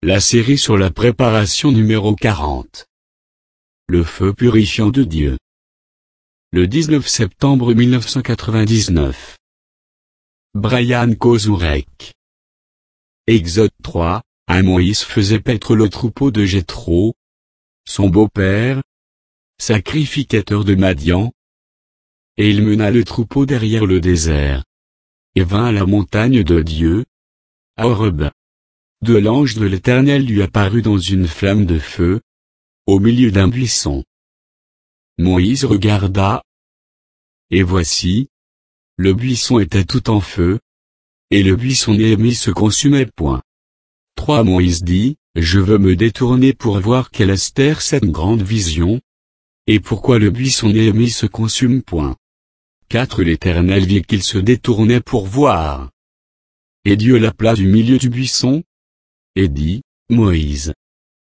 La série sur la préparation numéro 40. Le feu purifiant de Dieu. Le 19 septembre 1999. Brian Kozurek. Exode 3, Moïse faisait paître le troupeau de Jéthro, son beau-père, sacrificateur de Madian, et il mena le troupeau derrière le désert, et vint à la montagne de Dieu, à Horeb. De l'ange de l'Éternel lui apparut dans une flamme de feu, au milieu d'un buisson. Moïse regarda, et voici, le buisson était tout en feu, et le buissonnier se consumait point. 3 Moïse dit, je veux me détourner pour voir quelle est cette grande vision, et pourquoi le buissonnier se consume point. 4 L'Éternel vit qu'il se détournait pour voir. Et Dieu l'appela du milieu du buisson, et dit, Moïse.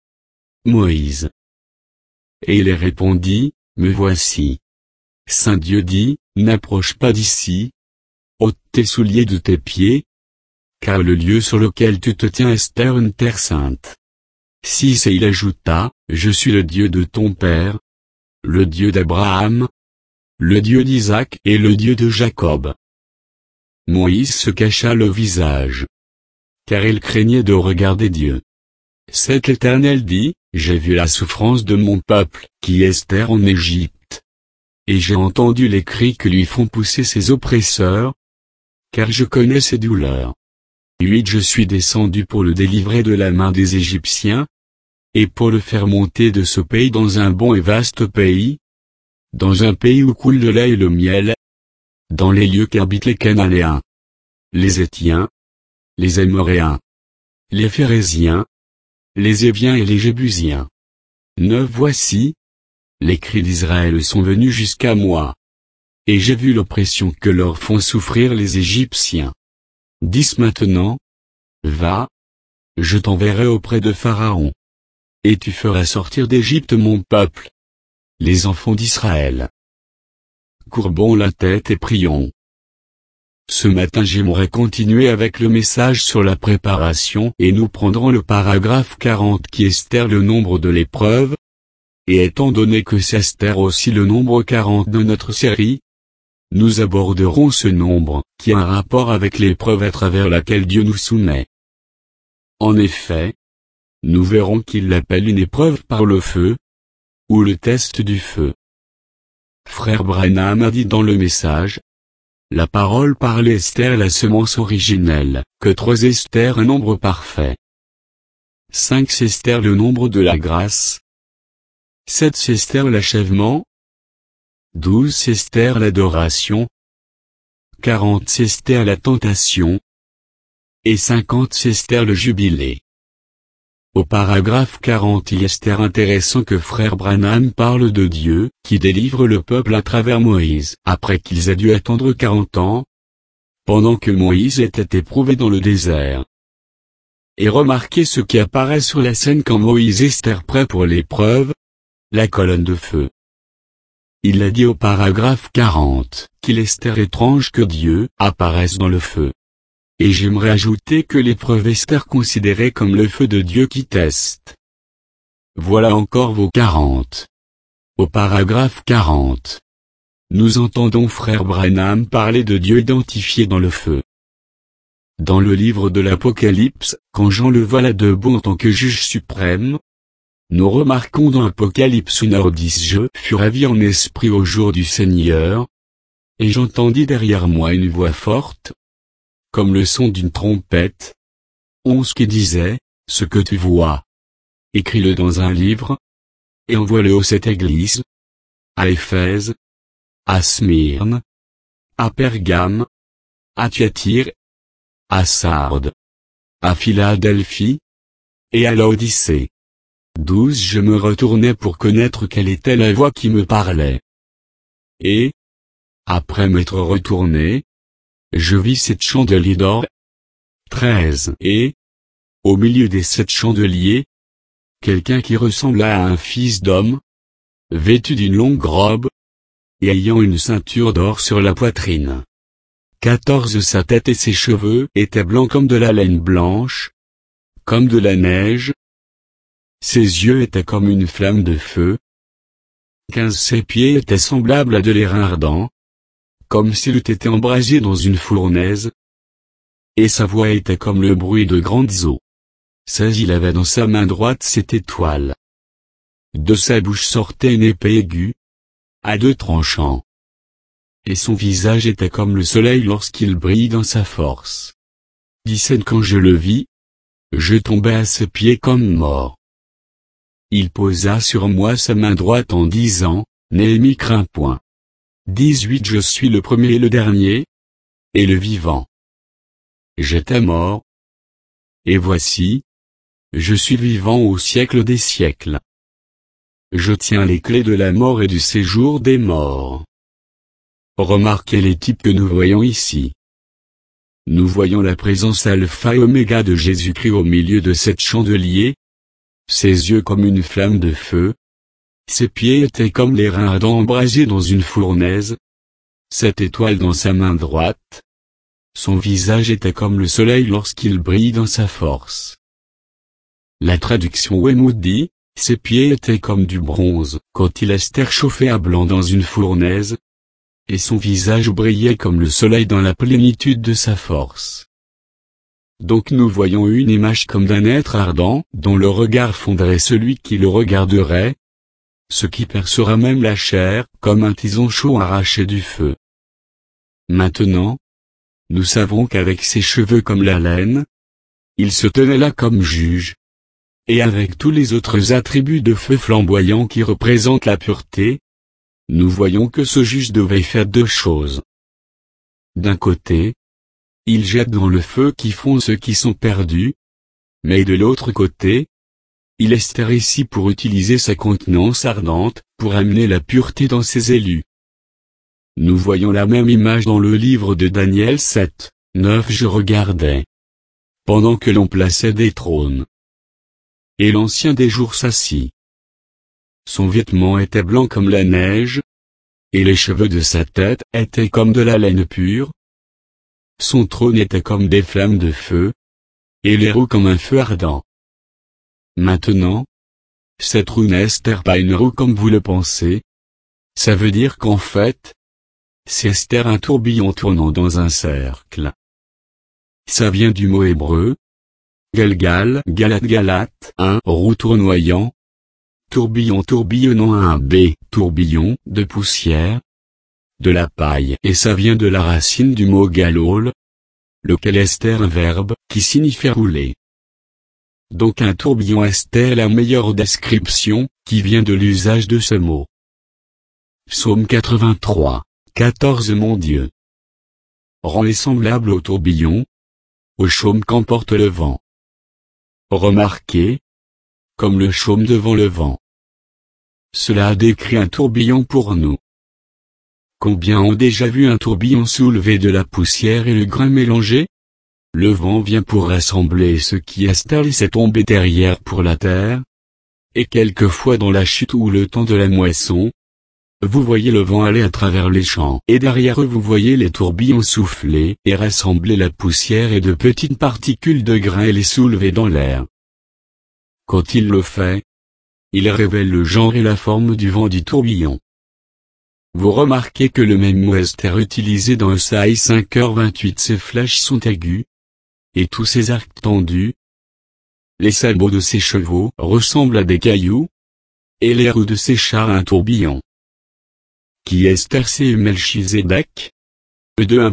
Moïse. Et il répondit, me voici. Saint Dieu dit, n'approche pas d'ici. Ôte tes souliers de tes pieds. Car le lieu sur lequel tu te tiens est une terre sainte. 6 Et il ajouta, je suis le Dieu de ton père, le Dieu d'Abraham, le Dieu d'Isaac et le Dieu de Jacob. Moïse se cacha le visage, car il craignait de regarder Dieu. 7 L'Éternel dit, j'ai vu la souffrance de mon peuple, qui est en Égypte. Et j'ai entendu les cris que lui font pousser ses oppresseurs, car je connais ses douleurs. 8 Je suis descendu pour le délivrer de la main des Égyptiens, et pour le faire monter de ce pays dans un bon et vaste pays, dans un pays où coule le lait et le miel, dans les lieux qu'habitent les Cananéens, les Héthiens, les Amoréens, les Phéréziens, les Éviens et les Jébusiens. 9 Voici, les cris d'Israël sont venus jusqu'à moi. Et j'ai vu l'oppression que leur font souffrir les Égyptiens. 10 Maintenant, va, je t'enverrai auprès de Pharaon. Et tu feras sortir d'Égypte mon peuple, les enfants d'Israël. Courbons la tête et prions. Ce matin j'aimerais continuer avec le message sur la préparation et nous prendrons le paragraphe 40 qui est le nombre de l'épreuve. Et étant donné que c'est aussi le nombre 40 de notre série, nous aborderons ce nombre, qui a un rapport avec l'épreuve à travers laquelle Dieu nous soumet. En effet, nous verrons qu'il l'appelle une épreuve par le feu, ou le test du feu. Frère Branham a dit dans le message, la parole parle Esther la semence originelle, que 3 Esther un nombre parfait. 5 Esther le nombre de la grâce. 7 Esther l'achèvement. 12 Esther l'adoration. 40 Esther la tentation. Et 50 Esther le jubilé. Au paragraphe 40 il est intéressant que frère Branham parle de Dieu, qui délivre le peuple à travers Moïse, après qu'ils aient dû attendre 40 ans, pendant que Moïse était éprouvé dans le désert. Et remarquez ce qui apparaît sur la scène quand Moïse est prêt pour l'épreuve, la colonne de feu. Il a dit au paragraphe 40, qu'il est étrange que Dieu apparaisse dans le feu. Et j'aimerais ajouter que l'épreuve est considérée comme le feu de Dieu qui teste. Voilà encore vos 40. Au paragraphe 40. Nous entendons frère Branham parler de Dieu identifié dans le feu. Dans le livre de l'Apocalypse, quand Jean le voit là debout en tant que juge suprême, nous remarquons dans Apocalypse 1h10 je fus ravi en esprit au jour du Seigneur, et j'entendis derrière moi une voix forte, comme le son d'une trompette. 11 qui disait, ce que tu vois, écris-le dans un livre, et envoie-le aux 7 églises, à Éphèse, à Smyrne, à Pergame, à Thyatire, à Sardes, à Philadelphie, et à Laodicée. 12 Je me retournai pour connaître quelle était la voix qui me parlait. Et, après m'être retourné, je vis 7 chandeliers d'or. 13 Et, au milieu des 7 chandeliers, quelqu'un qui ressembla à un fils d'homme, vêtu d'une longue robe, et ayant une ceinture d'or sur la poitrine. 14 Sa tête et ses cheveux étaient blancs comme de la laine blanche, comme de la neige. Ses yeux étaient comme une flamme de feu. 15 Ses pieds étaient semblables à de l'airain ardent, comme s'il eût été embrasé dans une fournaise. Et sa voix était comme le bruit de grandes eaux. 16 Il avait dans sa main droite cette étoile. De sa bouche sortait une épée aiguë, à deux tranchants. Et son visage était comme le soleil lorsqu'il brille dans sa force. 17 Quand je le vis, je tombai à ses pieds comme mort. Il posa sur moi sa main droite en disant, n'aie m'y crains point. 18 Je suis le premier et le dernier, et le vivant. J'étais mort. Et voici, je suis vivant au siècle des siècles. Je tiens les clés de la mort et du séjour des morts. Remarquez les types que nous voyons ici. Nous voyons la présence alpha et oméga de Jésus-Christ au milieu de cette chandelier. Ses yeux comme une flamme de feu. Ses pieds étaient comme l'airain ardent embrasé dans une fournaise. Cette étoile dans sa main droite. Son visage était comme le soleil lorsqu'il brille dans sa force. La traduction Weymouth dit, ses pieds étaient comme du bronze, quand il Esther chauffait à blanc dans une fournaise. Et son visage brillait comme le soleil dans la plénitude de sa force. Donc nous voyons une image comme d'un être ardent, dont le regard fondrait celui qui le regarderait, ce qui percera même la chair, comme un tison chaud arraché du feu. Maintenant, nous savons qu'avec ses cheveux comme la laine, il se tenait là comme juge, et avec tous les autres attributs de feu flamboyant qui représentent la pureté, nous voyons que ce juge devait faire deux choses. D'un côté, il jette dans le feu qui fond ceux qui sont perdus, mais de l'autre côté, il Esther ici pour utiliser sa contenance ardente, pour amener la pureté dans ses élus. Nous voyons la même image dans le livre de Daniel 7, 9 Je regardais, pendant que l'on plaçait des trônes. Et l'Ancien des jours s'assit. Son vêtement était blanc comme la neige, et les cheveux de sa tête étaient comme de la laine pure. Son trône était comme des flammes de feu, et les roues comme un feu ardent. Maintenant, cette roue n'est pas une roue comme vous le pensez. Ça veut dire qu'en fait, c'est Esther un tourbillon tournant dans un cercle. Ça vient du mot hébreu, Galgal, Galate, un roue tournoyant, tourbillon tourbillonnant un B, tourbillon, de poussière, de la paille. Et ça vient de la racine du mot galol, lequel est un verbe, qui signifie rouler. Donc un tourbillon est la meilleure description, qui vient de l'usage de ce mot. Psaume 83, 14 Mon Dieu, rends-les semblables au tourbillon, au chaume qu'emporte le vent. Remarquez, comme le chaume devant le vent. Cela a décrit un tourbillon pour nous. Combien ont déjà vu un tourbillon soulever de la poussière et le grain mélangé? Le vent vient pour rassembler ce qui Esther laissait tomber derrière pour la terre. Et quelquefois dans la chute ou le temps de la moisson, vous voyez le vent aller à travers les champs. Et derrière eux vous voyez les tourbillons souffler et rassembler la poussière et de petites particules de grain et les soulever dans l'air. Quand il le fait, il révèle le genre et la forme du vent du tourbillon. Vous remarquez que le même mot Esther utilisé dans Esaïe 5h28 ses flèches sont aiguës, et tous ses arcs tendus. Les sabots de ses chevaux ressemblent à des cailloux, et les roues de ses chars à un tourbillon. Qui Esther c'est Melchizedek? E2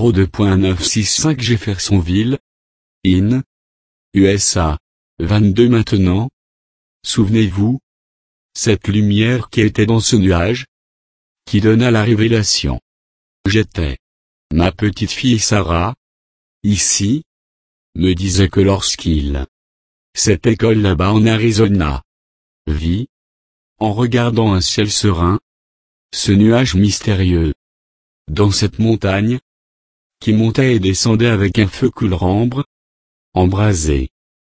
1.0.2.965 Jeffersonville, IN, USA, 22 Maintenant, souvenez-vous, cette lumière qui était dans ce nuage, qui donna la révélation. J'étais. Ma petite fille Sarah, ici, me disait que lorsqu'il, cette école là-bas en Arizona, vit, en regardant un ciel serein, ce nuage mystérieux, dans cette montagne, qui montait et descendait avec un feu couleur ambre, embrasé.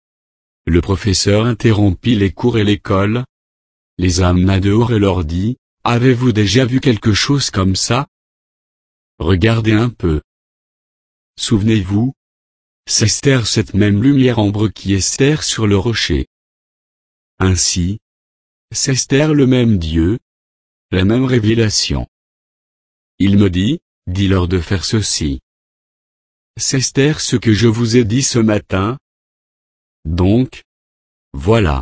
Le professeur interrompit les cours et l'école, les amena dehors et leur dit, avez-vous déjà vu quelque chose comme ça? Regardez un peu. Souvenez-vous, c'est Esther, cette même lumière ambre qui est Esther sur le rocher. Ainsi, c'est Esther le même Dieu, la même révélation. Il me dit, dis-leur de faire ceci. C'est Esther ce que je vous ai dit ce matin. Donc, voilà.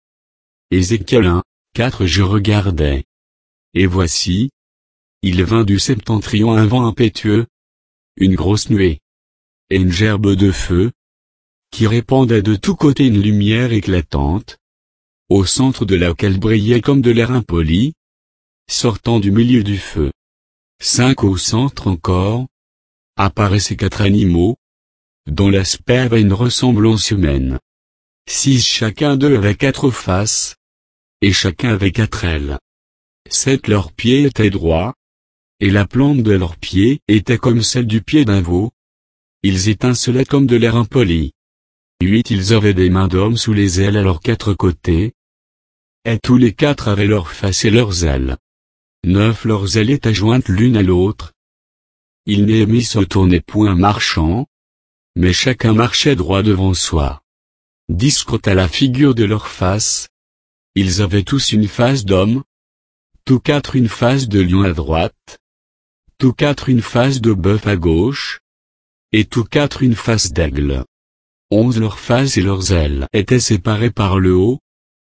Ézéchiel 1, 4. Je regardais. Et voici, il vint du septentrion un vent impétueux, une grosse nuée, et une gerbe de feu, qui répandait de tous côtés une lumière éclatante, au centre de laquelle brillait comme de l'air impoli, sortant du milieu du feu. 5. Au centre encore, apparaissaient 4 animaux, dont l'aspect avait une ressemblance humaine. 6. Chacun d'eux avait 4 faces, et chacun avait 4 ailes. 7. Leurs pieds étaient droits, et la plante de leurs pieds était comme celle du pied d'un veau. Ils étincelaient comme de l'air impoli. 8. Ils avaient des mains d'hommes sous les ailes à leurs 4 côtés, et tous les 4 avaient leurs faces et leurs ailes. 9. Leurs ailes étaient jointes l'une à l'autre. Ils ne se tournaient point marchant, mais chacun marchait droit devant soi. 10. Quant à la figure de leur face, ils avaient tous une face d'homme, tous 4 une face de lion à droite, tous 4 une face de bœuf à gauche, et tous 4 une face d'aigle. 11. Leurs faces et leurs ailes étaient séparées par le haut.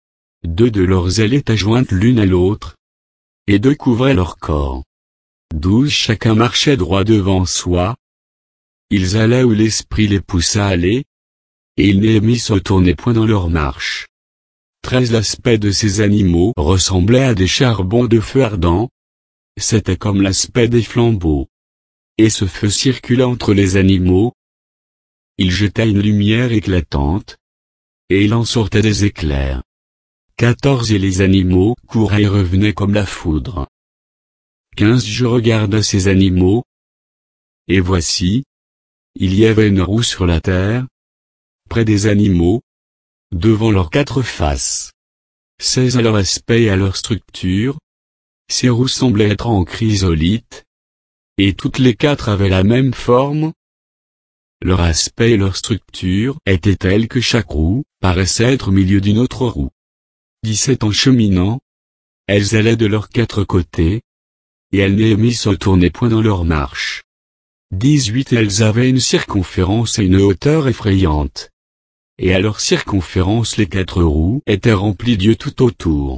2 de leurs ailes étaient jointes l'une à l'autre, et 2 couvraient leur corps. 12. Chacun marchait droit devant soi. Ils allaient où l'esprit les poussa à aller, et ils ne se tournaient point dans leur marche. 13. L'aspect de ces animaux ressemblait à des charbons de feu ardent. C'était comme l'aspect des flambeaux. Et ce feu circula entre les animaux. Il jetait une lumière éclatante, et il en sortait des éclairs. 14. Et les animaux couraient et revenaient comme la foudre. 15. Je regardais ces animaux, et voici, il y avait une roue sur la terre, près des animaux, devant leurs 4 faces. 16. À leur aspect et à leur structure, ces roues semblaient être en chrysolite, et toutes les 4 avaient la même forme. Leur aspect et leur structure étaient tels que chaque roue paraissait être au milieu d'une autre roue. 17. En cheminant, elles allaient de leurs 4 côtés, et elles ne se tournaient point dans leur marche. 18. Elles avaient une circonférence et une hauteur effrayantes. Et à leur circonférence les 4 roues étaient remplies d'yeux tout autour.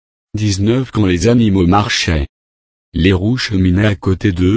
19. Quand les animaux marchaient, les roues cheminaient à côté d'eux.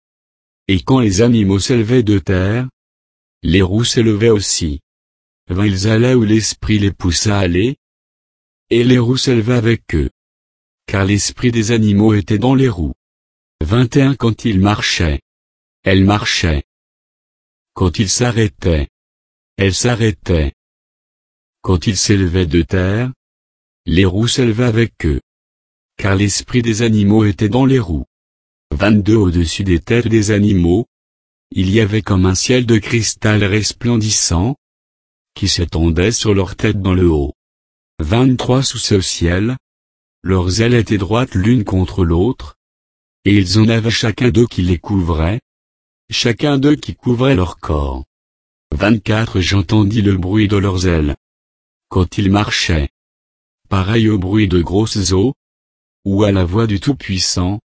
Et quand les animaux s'élevaient de terre, les roues s'élevaient aussi. 20. Ils allaient où l'esprit les poussa à aller, et les roues s'élevaient avec eux. Car l'esprit des animaux était dans les roues. 21. Quand ils marchaient, elles marchaient. Quand ils s'arrêtaient, elles s'arrêtaient. Quand ils s'élevaient de terre, les roues s'élevaient avec eux. Car l'esprit des animaux était dans les roues. 22. Au-dessus des têtes des animaux, il y avait comme un ciel de cristal resplendissant, qui s'étendait sur leurs têtes dans le haut. 23. Sous ce ciel, leurs ailes étaient droites l'une contre l'autre, et ils en avaient chacun d'eux qui les couvrait, chacun d'eux qui couvrait leur corps. 24. J'entendis le bruit de leurs ailes, quand ils marchaient, pareil au bruit de grosses eaux, ou à la voix du Tout-Puissant.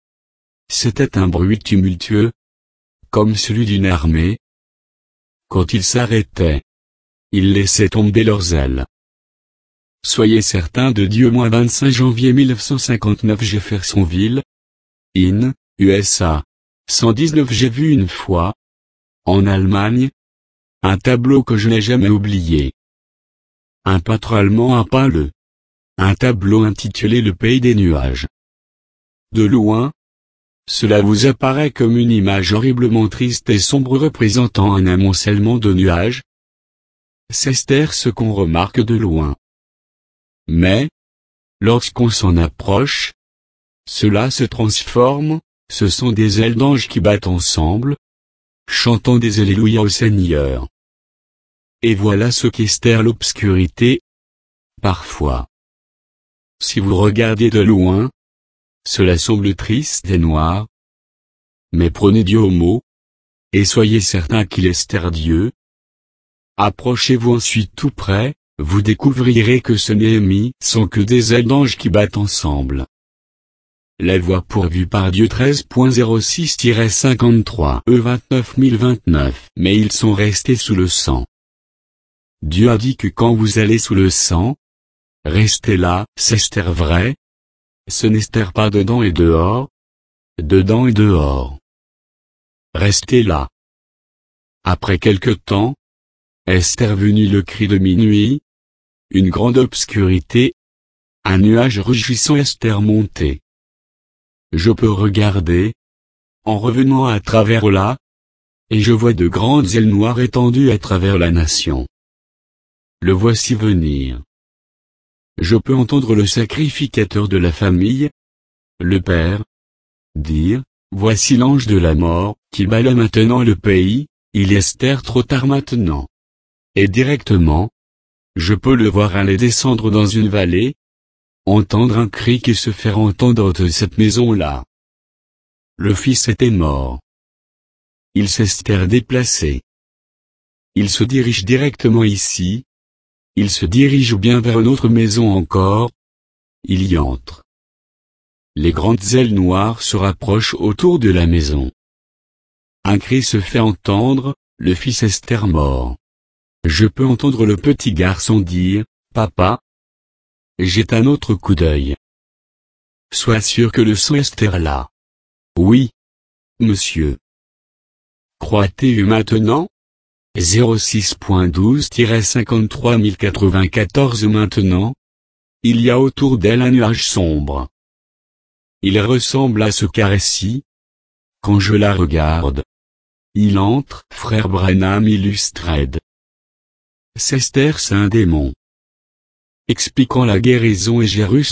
C'était un bruit tumultueux, comme celui d'une armée. Quand ils s'arrêtaient, ils laissaient tomber leurs ailes. Soyez certains de Dieu. 25 janvier 1959 Jeffersonville, IN, USA. 119. J'ai vu une fois, en Allemagne, un tableau que je n'ai jamais oublié. Un peintre allemand a peint un tableau intitulé Le Pays des nuages. De loin, cela vous apparaît comme une image horriblement triste et sombre représentant un amoncellement de nuages. C'est ce qu'on remarque de loin. Mais, lorsqu'on s'en approche, cela se transforme, ce sont des ailes d'anges qui battent ensemble, chantant des Alléluia au Seigneur. Et voilà ce qu'Esther l'obscurité. Parfois, si vous regardez de loin, cela semble triste et noir. Mais prenez Dieu au mot, et soyez certain qu'il est Dieu, Approchez-vous ensuite tout près, vous découvrirez que ce Néhémie sont que des ailes d'anges qui battent ensemble. La voie pourvue par Dieu 13.06-53 E29029. Mais ils sont restés sous le sang. Dieu a dit que quand vous allez sous le sang, restez là, c'est Esther vrai. Ce n'est Esther pas dedans et dehors. Dedans et dehors. Restez là. Après quelque temps, Esther venue le cri de minuit. Une grande obscurité. Un nuage rugissant Esther montait. Je peux regarder, en revenant à travers là, et je vois de grandes ailes noires étendues à travers la nation. Le voici venir. Je peux entendre le sacrificateur de la famille, le Père, dire, voici l'ange de la mort, qui bat là maintenant le pays, il est Esther trop tard maintenant. Et directement, je peux le voir aller descendre dans une vallée, entendre un cri qui se fait entendre de cette maison-là. Le fils était mort. Il s'est déplacé. Il se dirige directement ici. Il se dirige bien vers une autre maison encore. Il y entre. Les grandes ailes noires se rapprochent autour de la maison. Un cri se fait entendre, le fils Esther mort. Je peux entendre le petit garçon dire, papa. Jette un autre coup d'œil. Sois sûr que le sang Esther là. Oui. Monsieur. Crois-tu maintenant? 06.12-53094 Maintenant. Il y a autour d'elle un nuage sombre. Il ressemble à ce carré-ci. Quand je la regarde. Il entre, frère Branham Illustrated. C'est Esther, c'est un démon. Expliquant la guérison et Jérus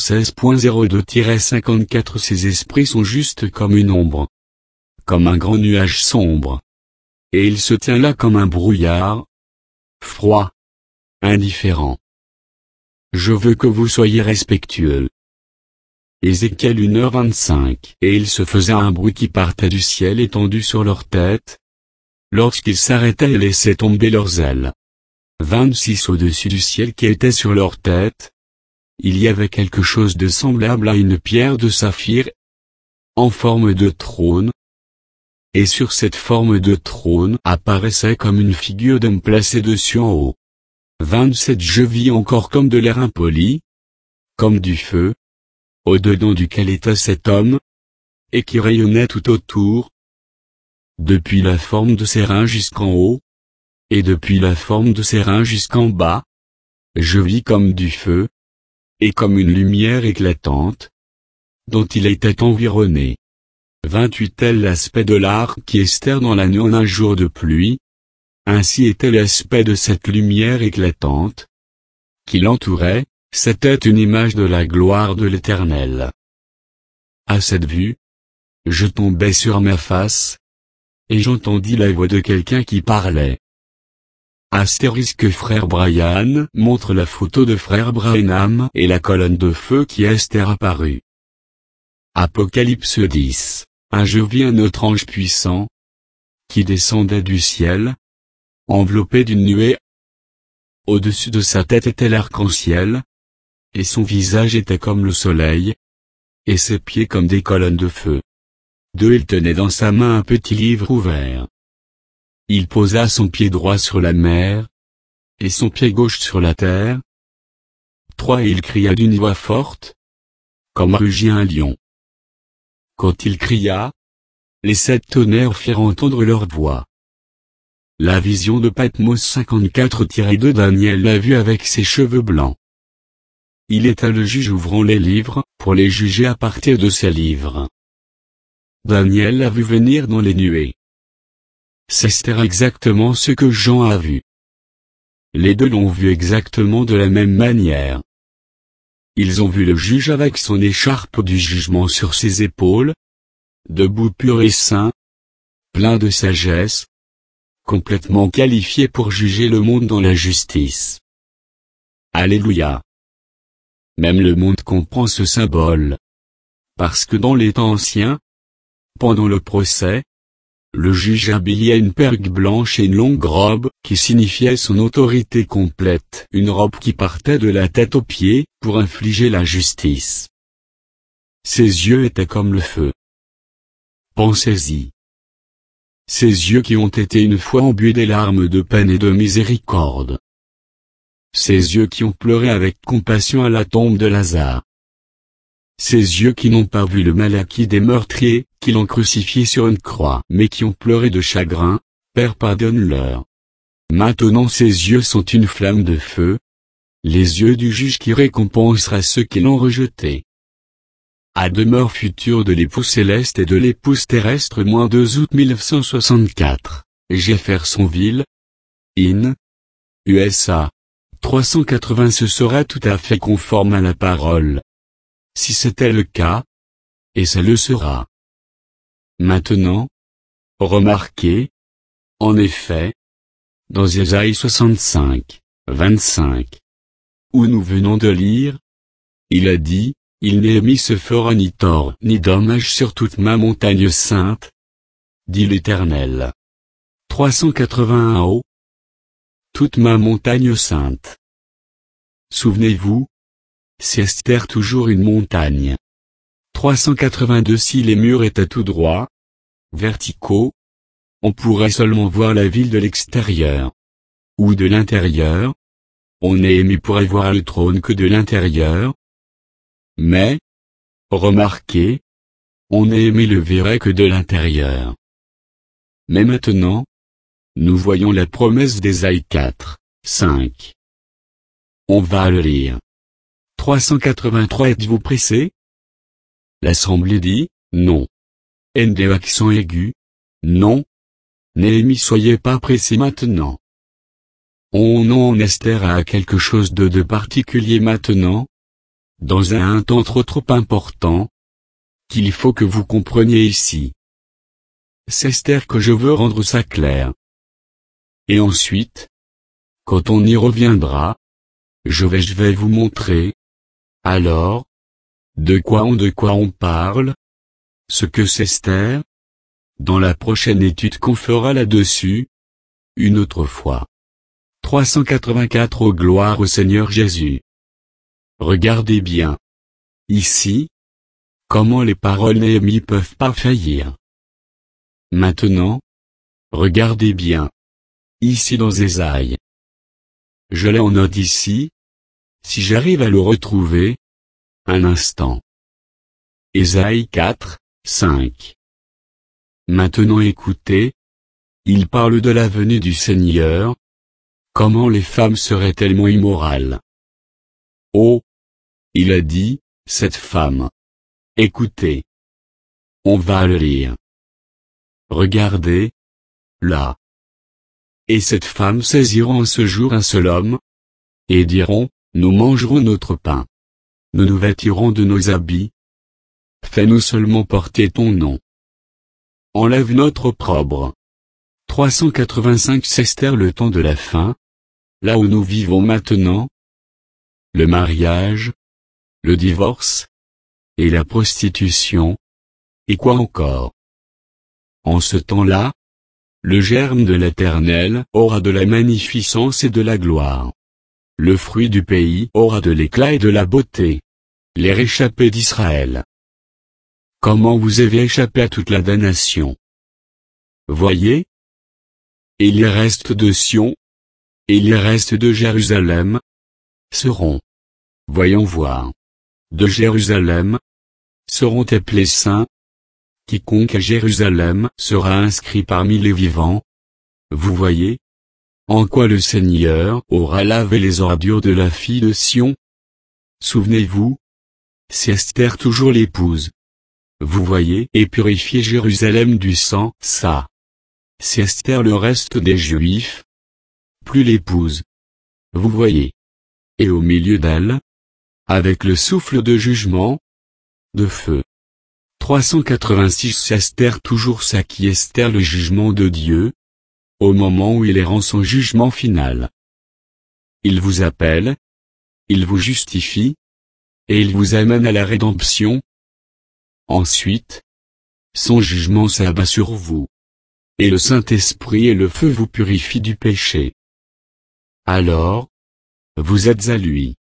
16.02-54 Ces esprits sont juste comme une ombre. Comme un grand nuage sombre. Et il se tient là comme un brouillard. Froid. Indifférent. Je veux que vous soyez respectueux. Ézéchiel 1h25 Et il se faisait un bruit qui partait du ciel étendu sur leur tête. Lorsqu'ils s'arrêtaient et laissaient tomber leurs ailes. 26 Au-dessus du ciel qui était sur leur tête. Il y avait quelque chose de semblable à une pierre de saphir. En forme de trône. Et sur cette forme de trône apparaissait comme une figure d'homme placée dessus en haut. 27 Je vis encore comme de l'air impoli. Comme du feu. Au-dedans duquel était cet homme. Et qui rayonnait tout autour. Depuis la forme de ses reins jusqu'en haut. Et depuis la forme de ses reins jusqu'en bas. Je vis comme du feu. Et comme une lumière éclatante. Dont il était environné. 28 Tel l'aspect de l'arc qui Esther dans la nuit en un jour de pluie. Ainsi était l'aspect de cette lumière éclatante. Qui l'entourait, c'était une image de la gloire de l'Éternel. À cette vue. Je tombai sur ma face. Et j'entendis la voix de quelqu'un qui parlait. Astérisque Frère Brian montre la photo de Frère Branham et la colonne de feu qui Esther apparut. Apocalypse 10. Je vis un autre ange puissant, qui descendait du ciel, enveloppé d'une nuée. Au-dessus de sa tête était l'arc-en-ciel, et son visage était comme le soleil, et ses pieds comme des colonnes de feu. 2 Il tenait dans sa main un petit livre ouvert. Il posa son pied droit sur la mer, et son pied gauche sur la terre. 3 Il cria d'une voix forte, comme rugit un lion. Quand il cria, les 7 tonnerres firent entendre leur voix. La vision de Patmos 54-2 Daniel l'a vue avec ses cheveux blancs. Il était le juge ouvrant les livres, pour les juger à partir de ces livres. Daniel l'a vu venir dans les nuées. C'est exactement ce que Jean a vu. Les deux l'ont vu exactement de la même manière. Ils ont vu le juge avec son écharpe du jugement sur ses épaules, debout pur et saint, plein de sagesse, complètement qualifié pour juger le monde dans la justice. Alléluia. Même le monde comprend ce symbole. Parce que dans les temps anciens, pendant le procès, Le juge habillait une perruque blanche et une longue robe, qui signifiait son autorité complète, une robe qui partait de la tête aux pieds, pour infliger la justice. Ses yeux étaient comme le feu. Pensez-y. Ces yeux qui ont été une fois embués des larmes de peine et de miséricorde. Ces yeux qui ont pleuré avec compassion à la tombe de Lazare. Ces yeux qui n'ont pas vu le mal acquis des meurtriers, qui l'ont crucifié sur une croix, mais qui ont pleuré de chagrin. Père, pardonne-leur. Maintenant ces yeux sont une flamme de feu. Les yeux du juge qui récompensera ceux qui l'ont rejeté. À demeure future de l'époux céleste et de l'épouse terrestre. 2 août 1964, Jeffersonville, IN, USA. 380. Ce sera tout à fait conforme à la parole. Si c'était le cas, et ça le sera. Maintenant, remarquez, en effet, dans Ésaïe 65, 25, où nous venons de lire, il a dit, il n'est mis se fera ni tort ni dommage sur toute ma montagne sainte, dit l'Éternel. 381 haut. Toute ma montagne sainte. Souvenez-vous, c'est Esther toujours une montagne. 382. Si les murs étaient tout droits, verticaux, on pourrait seulement voir la ville de l'extérieur. Ou de l'intérieur. On n'est émis pour y voir le trône que de l'intérieur. Mais, remarquez, on n'est émis le verrait que de l'intérieur. Mais maintenant, nous voyons la promesse d'Ésaïe 4, 5. On va le lire. 383. Êtes-vous pressé? L'assemblée dit, non. ND accent aigu, non. Néhémie, soyez pas pressé maintenant. Oh non, Esther a quelque chose de particulier maintenant, dans un temps trop important, qu'il faut que vous compreniez ici. C'est Esther que je veux rendre ça clair. Et ensuite, quand on y reviendra, je vais vous montrer. Alors, de quoi on parle? Ce que c'est Esther? Dans la prochaine étude qu'on fera là-dessus, une autre fois. 384. Ô gloire au Seigneur Jésus. Regardez bien. Ici, comment les paroles Néhémie peuvent pas faillir. Maintenant, regardez bien. Ici dans Ésaïe. Je l'ai en note ici. Si j'arrive à le retrouver. Un instant. Ésaïe 4, 5. Maintenant écoutez. Il parle de la venue du Seigneur. Comment les femmes seraient tellement immorales. Oh! Il a dit, cette femme. Écoutez. On va le lire. Regardez. Là. Et cette femme saisiront en ce jour un seul homme. Et diront, nous mangerons notre pain. Nous nous vêtirons de nos habits. Fais-nous seulement porter ton nom. Enlève notre opprobre. 385. C'est Esther le temps de la fin. Là où nous vivons maintenant. Le mariage. Le divorce. Et la prostitution. Et quoi encore? En ce temps-là, le germe de l'Éternel aura de la magnificence et de la gloire. Le fruit du pays aura de l'éclat et de la beauté. Les réchappés d'Israël. Comment vous avez échappé à toute la damnation? Voyez? Et les restes de Sion, et les restes de Jérusalem, seront, voyons voir, de Jérusalem, seront appelés saints. Quiconque à Jérusalem sera inscrit parmi les vivants. Vous voyez? En quoi le Seigneur aura lavé les ordures de la fille de Sion? Souvenez-vous? C'est Esther toujours l'épouse. Vous voyez? Et purifier Jérusalem du sang, ça. C'est Esther le reste des Juifs. Plus l'épouse. Vous voyez? Et au milieu d'elle, avec le souffle de jugement, de feu. 386. C'est Esther toujours ça qui Esther le jugement de Dieu, au moment où il rend son jugement final. Il vous appelle, il vous justifie, et il vous amène à la rédemption. Ensuite, son jugement s'abat sur vous. et le Saint-Esprit et le feu vous purifient du péché. Alors, vous êtes à lui.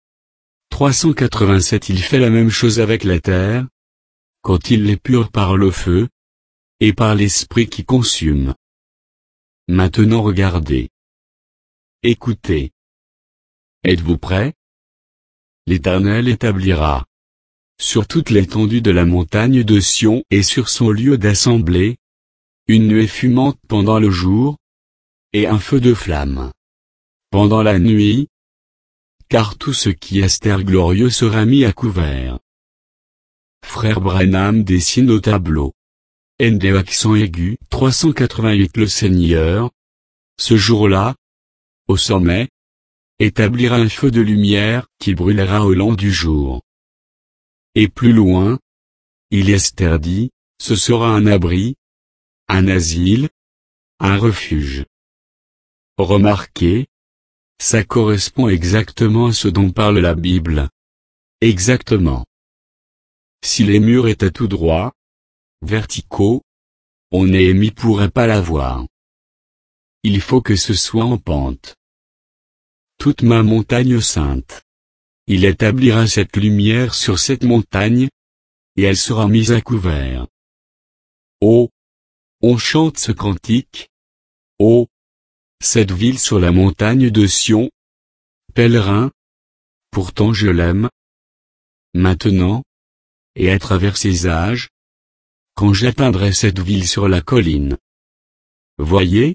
387 Il fait la même chose avec la terre, quand il l'épure par le feu, et par l'Esprit qui consume. Maintenant regardez. Écoutez. Êtes-vous prêts? L'Éternel établira, sur toute l'étendue de la montagne de Sion et sur son lieu d'assemblée, une nuée fumante pendant le jour, et un feu de flamme pendant la nuit, car tout ce qui est terre glorieux sera mis à couvert. Frère Branham dessine au tableau. ND accent aigu 388 Le Seigneur, ce jour-là, au sommet, établira un feu de lumière qui brûlera au long du jour. Et plus loin, il est dit, ce sera un abri, un asile, un refuge. Remarquez, ça correspond exactement à ce dont parle la Bible. Exactement. Si les murs étaient tout droits, verticaux, on Néhémie pourrait pas la voir. Il faut que ce soit en pente. Toute ma montagne sainte. Il établira cette lumière sur cette montagne, et elle sera mise à couvert. Oh! On chante ce cantique. Oh! Cette ville sur la montagne de Sion. Pèlerin. Pourtant je l'aime. Maintenant, et à travers ces âges, quand j'atteindrai cette ville sur la colline. Voyez?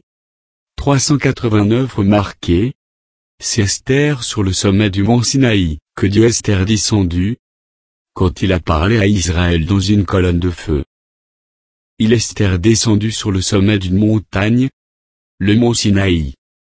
389 Remarquez, c'est Esther sur le sommet du mont Sinaï, que Dieu est descendu, quand il a parlé à Israël dans une colonne de feu. Il est descendu sur le sommet d'une montagne, le mont Sinaï.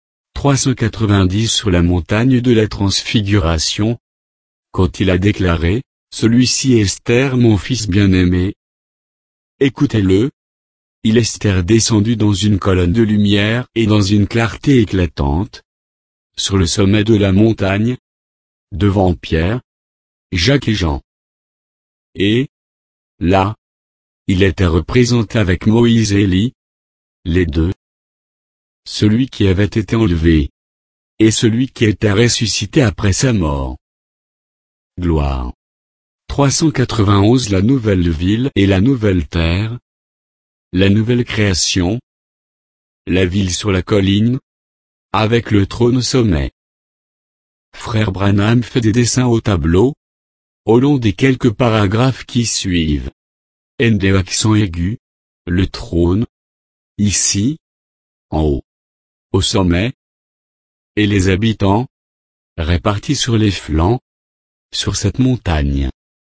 390 sur la montagne de la transfiguration, quand il a déclaré, celui-ci est Esther mon fils bien-aimé. Écoutez-le. Il est descendu dans une colonne de lumière et dans une clarté éclatante, sur le sommet de la montagne, devant Pierre, Jacques et Jean. Et, là, il était représenté avec Moïse et Élie, les deux. Celui qui avait été enlevé, et celui qui était ressuscité après sa mort. Gloire. 391 La nouvelle ville et la nouvelle terre. La nouvelle création. La ville sur la colline. Avec le trône au sommet. Frère Branham fait des dessins au tableau, au long des quelques paragraphes qui suivent. ND accent aigu, le trône. Ici. En haut. Au sommet. Et les habitants. Répartis sur les flancs. Sur cette montagne.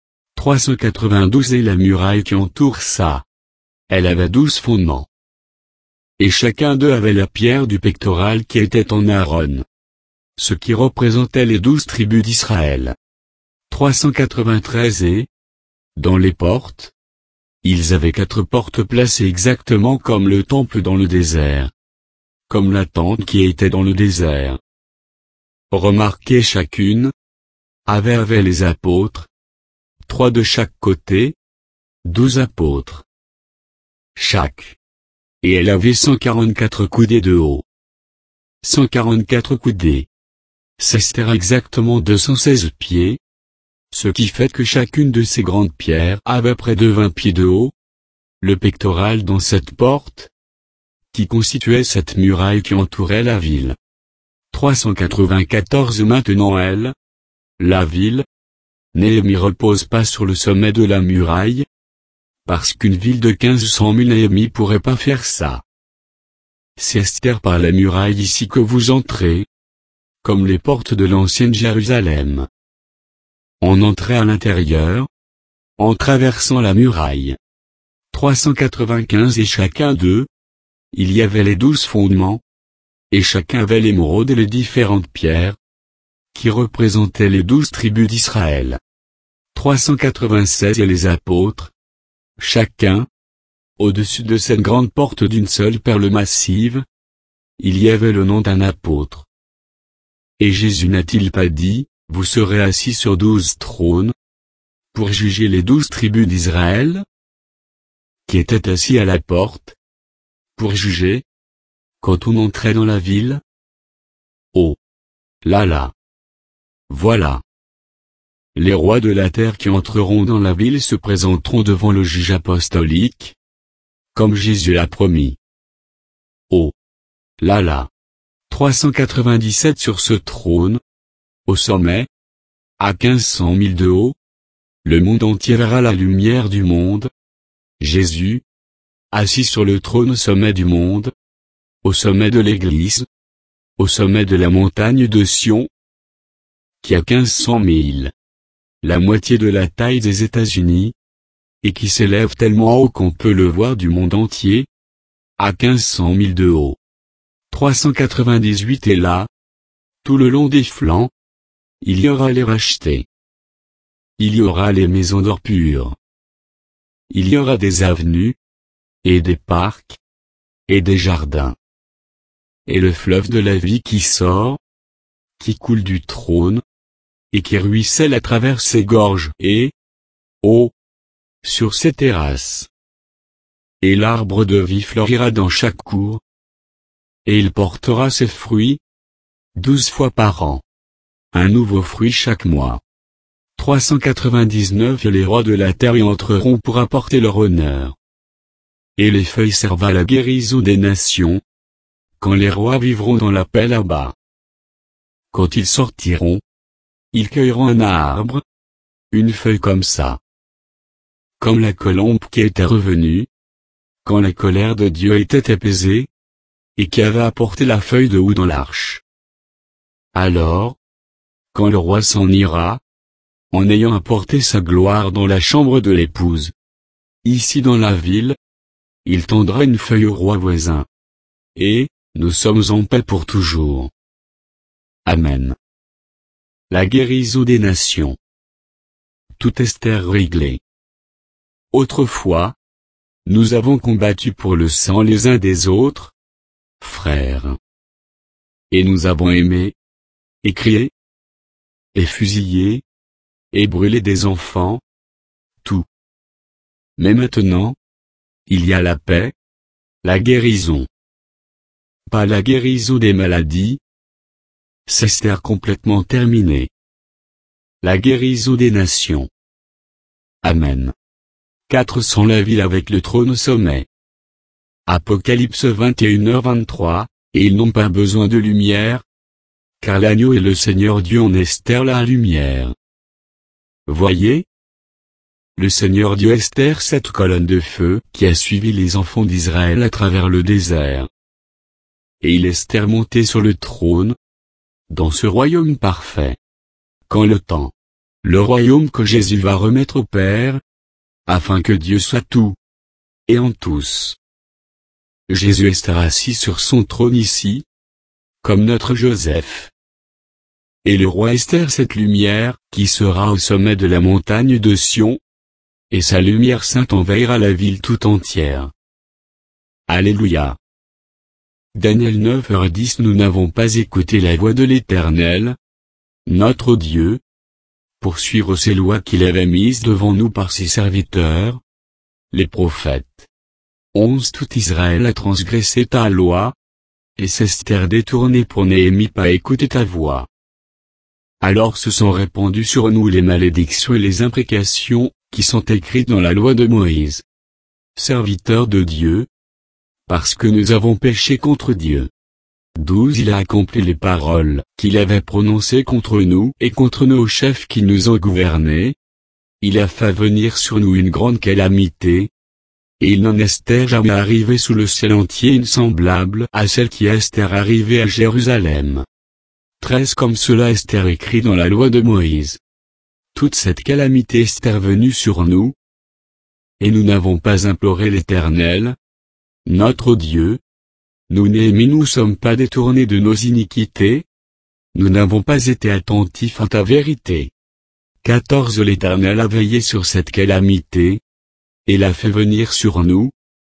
392 Et la muraille qui entoure ça. Elle avait 12 fondements. Et chacun d'eux avait la pierre du pectoral qui était en Aaron. Ce qui représentait les 12 tribus d'Israël. 393 Et, dans les portes, ils avaient 4 portes placées exactement comme le temple dans le désert. Comme la tente qui était dans le désert. Remarquez chacune, avait les apôtres, 3 de chaque côté, 12 apôtres. Chaque. Et elle avait 144 coudées de haut. 144 coudées. C'est exactement 216 pieds. Ce qui fait que chacune de ces grandes pierres avait près de 20 pieds de haut. Le pectoral dans cette porte, qui constituait cette muraille qui entourait la ville. 394 Maintenant elle, la ville, Néhémie repose pas sur le sommet de la muraille, parce qu'une ville de 1500 000 Néhémie pourrait pas faire ça. C'est Esther par la muraille ici que vous entrez, comme les portes de l'ancienne Jérusalem. On entrait à l'intérieur, en traversant la muraille. 395 Et chacun d'eux, il y avait les 12 fondements, et chacun avait l'émeraude et les différentes pierres, qui représentaient les 12 tribus d'Israël. 396 Et les apôtres, chacun, au-dessus de cette grande porte d'une seule perle massive, il y avait le nom d'un apôtre. Et Jésus n'a-t-il pas dit, vous serez assis sur 12 trônes, pour juger les 12 tribus d'Israël, qui étaient assis à la porte, pour juger, quand on entrait dans la ville? Oh! Là! Voilà! Les rois de la terre qui entreront dans la ville se présenteront devant le juge apostolique, comme Jésus l'a promis. Oh! Là! 397 sur ce trône, au sommet, à 1500 milles de haut, le monde entier verra la lumière du monde, Jésus, assis sur le trône au sommet du monde, au sommet de l'Église, au sommet de la montagne de Sion, qui a 1500 milles, la moitié de la taille des États-Unis, et qui s'élève tellement haut qu'on peut le voir du monde entier, à 1500 milles de haut. 398 est là, tout le long des flancs, il y aura les rachetés. Il y aura les maisons d'or pur. Il y aura des avenues, et des parcs, et des jardins. Et le fleuve de la vie qui sort, qui coule du trône, et qui ruisselle à travers ses gorges et, oh, sur ses terrasses. Et l'arbre de vie fleurira dans chaque cour, et il portera ses fruits, 12 fois par an. Un nouveau fruit chaque mois. 399 et les rois de la terre y entreront pour apporter leur honneur. Et les feuilles servent à la guérison des nations, quand les rois vivront dans la paix là-bas. Quand ils sortiront, ils cueilleront un arbre, une feuille comme ça. Comme la colombe qui était revenue, quand la colère de Dieu était apaisée, et qui avait apporté la feuille de houx dans l'arche. Alors, quand le roi s'en ira, en ayant apporté sa gloire dans la chambre de l'épouse, ici dans la ville, il tendra une feuille au roi voisin. Et, nous sommes en paix pour toujours. Amen. La guérison des nations. Tout Esther réglé. Autrefois, nous avons combattu pour le sang les uns des autres, frères. Et nous avons aimé, et crié, et fusillé, et brûlé des enfants, tout. Mais maintenant, il y a la paix, la guérison. Pas la guérison des maladies. C'est Esther complètement terminée. La guérison des nations. Amen. 400 la ville avec le trône au sommet. Apocalypse 21h23, et ils n'ont pas besoin de lumière, car l'agneau et le Seigneur Dieu en Esther la lumière. Voyez, le Seigneur Dieu Esther cette colonne de feu qui a suivi les enfants d'Israël à travers le désert. Et il Esther monté sur le trône, dans ce royaume parfait. Quand le royaume que Jésus va remettre au Père, afin que Dieu soit tout, et en tous. Jésus Esther assis sur son trône ici, comme notre Joseph. Et le roi Esther cette lumière, qui sera au sommet de la montagne de Sion, et sa lumière sainte envahira la ville tout entière. Alléluia. Daniel 9h10 Nous n'avons pas écouté la voix de l'Éternel, notre Dieu, pour suivre ses lois qu'il avait mises devant nous par ses serviteurs, les prophètes. 11 Tout Israël a transgressé ta loi, et s'est détourné pour Néhémie pas écouter ta voix. Alors se sont répandues sur nous les malédictions et les imprécations, qui sont écrites dans la loi de Moïse. Serviteur de Dieu, parce que nous avons péché contre Dieu. 12 Il a accompli les paroles qu'il avait prononcées contre nous et contre nos chefs qui nous ont gouvernés. Il a fait venir sur nous une grande calamité, et il n'en est jamais arrivé sous le ciel entier une semblable à celle qui est arrivée à Jérusalem. 13 Comme cela est écrit dans la loi de Moïse. Toute cette calamité est venue sur nous, et nous n'avons pas imploré l'Éternel, notre Dieu. Nous nous sommes pas détournés de nos iniquités, nous n'avons pas été attentifs à ta vérité. 14 L'Éternel a veillé sur cette calamité, et l'a fait venir sur nous.